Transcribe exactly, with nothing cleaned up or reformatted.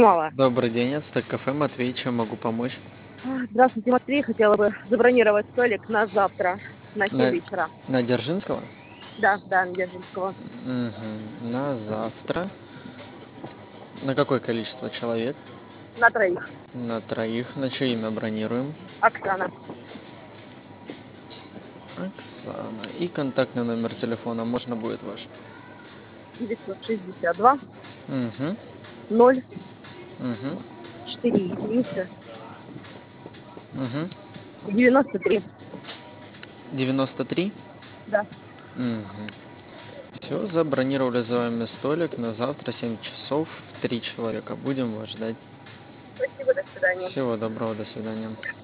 Мало. Добрый день, это Стейк Кафе, Матвей, чем могу помочь? А, Здравствуйте, Матвей. Хотела бы забронировать столик на завтра на семь На, вечера. на Дзержинского? Да, да, на Дзержинского. Мгм. На завтра. На какое количество человек? На троих. На троих. На чье имя бронируем? Оксана. Оксана. И контактный номер телефона можно будет ваш? девятьсот шестьдесят два Угу. ноль Угу. четыре единицы Угу. девяносто три. девяносто три? Да. Угу. Все, забронировали за вами столик на завтра семь часов в три человека. Будем вас ждать. Спасибо, до свидания. Всего доброго, до свидания.